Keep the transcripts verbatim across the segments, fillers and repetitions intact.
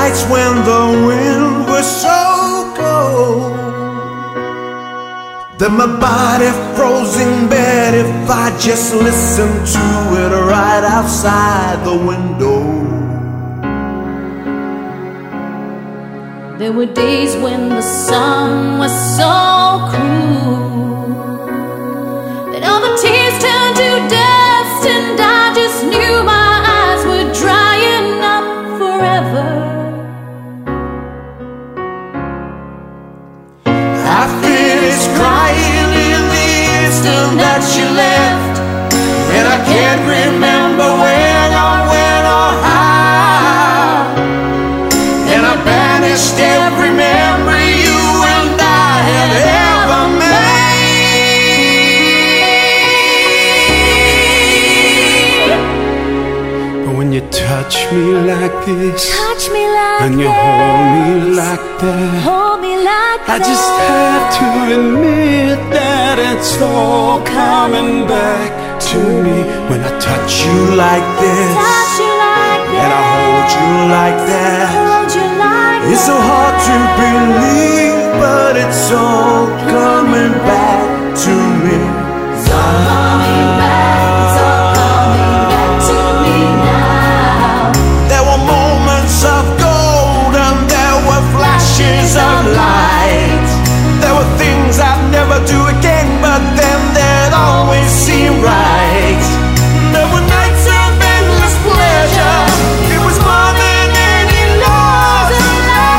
nights when the wind was so cold that my body froze in bed if I just listened to it right outside the window. There were days when the sun was so cruel that all the tears turned to dust, and I just knew my eyes were drying up forever. I finished crying in the instant that she left, and I can't remember when or when or how, and I banished every memory you and I had ever made. But when you touch me like this, touch me like and you this, hold me like that, hold me like I that. just have to admit that it's all coming back to me when I touch you like this, touch you like this, and I hold you like that. hold you like It's so hard to believe, but it's all coming back to me. It's all coming back, it's all coming back to me now. There were moments of gold and there were flashes of light. There were things I'd never do again, but then they'd always seem right. There were nights of endless pleasure. It was more than any loss of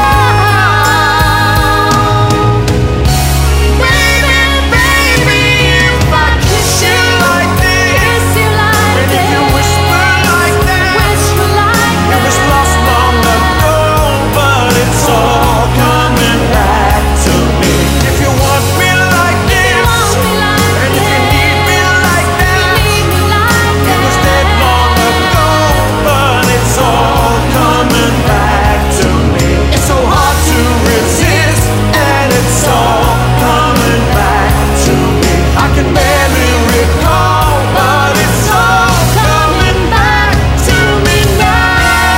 love. Baby, baby, if I kiss you like this, Kiss you like and if you this, whisper like that, whisper like it was that. lost long ago, but it's all coming back to me. If you want me like this, Want me like and if you this, need me like that, need me like it was that. dead long ago, but it's all coming back to me. It's so hard to resist, and it's all coming back to me. I can barely recall, but it's all coming back to me now.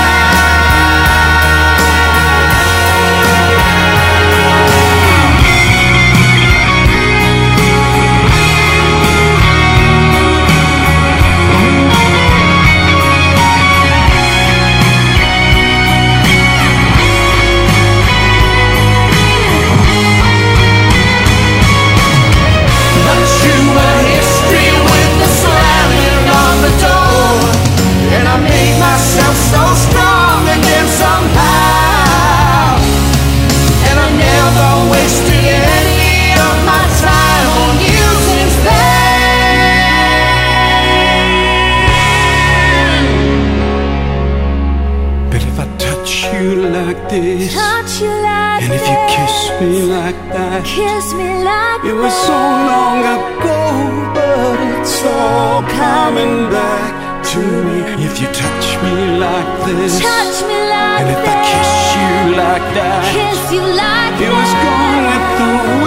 Not you a history with the slamming on the door, and I made myself so strong again somehow, and I never wasted any of my time on you since then. But if I touch you like this, Touch you like and if you kiss me like that, kiss me like it was so long ago, but it's all coming back to me. If you touch me like this, touch me like and if I that, kiss you like that, kiss you like it was that. gone with the